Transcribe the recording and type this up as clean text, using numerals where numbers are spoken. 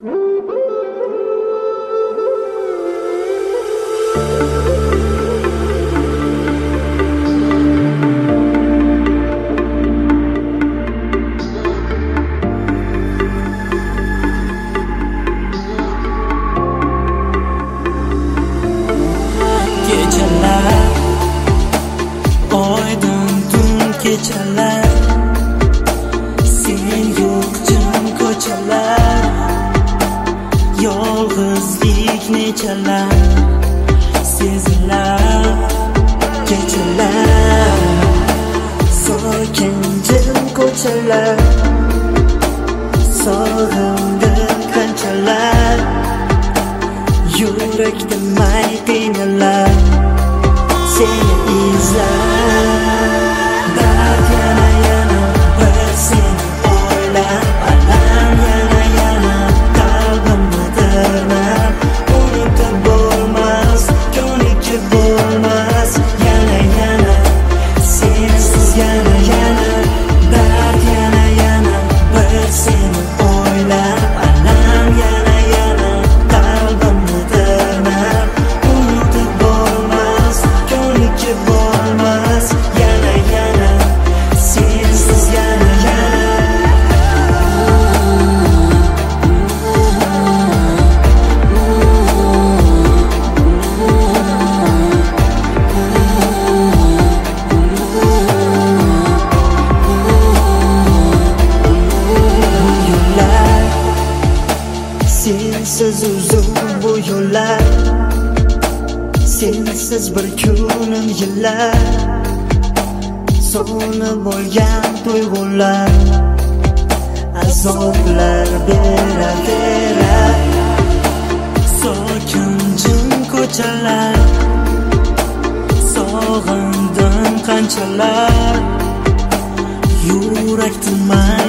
Kechalar, oydin tun kechalar, sen yo'q jim ko'chalar, yolg'izlik nechalar sezilar. Kechalar, sokin jim ko'chalar, sog'indim qanchalar, yurakda may qiynalar seni izlar. Dard yana bir seni o'ylab, alam yana qalbimni tirnab, unutib bo'lmas, ko'nikib bo'lmas, yana sensiz yana dard yana bir seni o'ylab, alam yana qalbimni tirnab, unutib bo'lmas, ko'nikib bo'lmas, yana sensiz yana sensiz uzun bu yo'llar, sensiz bir kunim yillar, so'nib bo'lgan tuyg'ular, azoblar beravera. Sokin jim ko'chalar, sog'indim qanchalar, yurak tinmay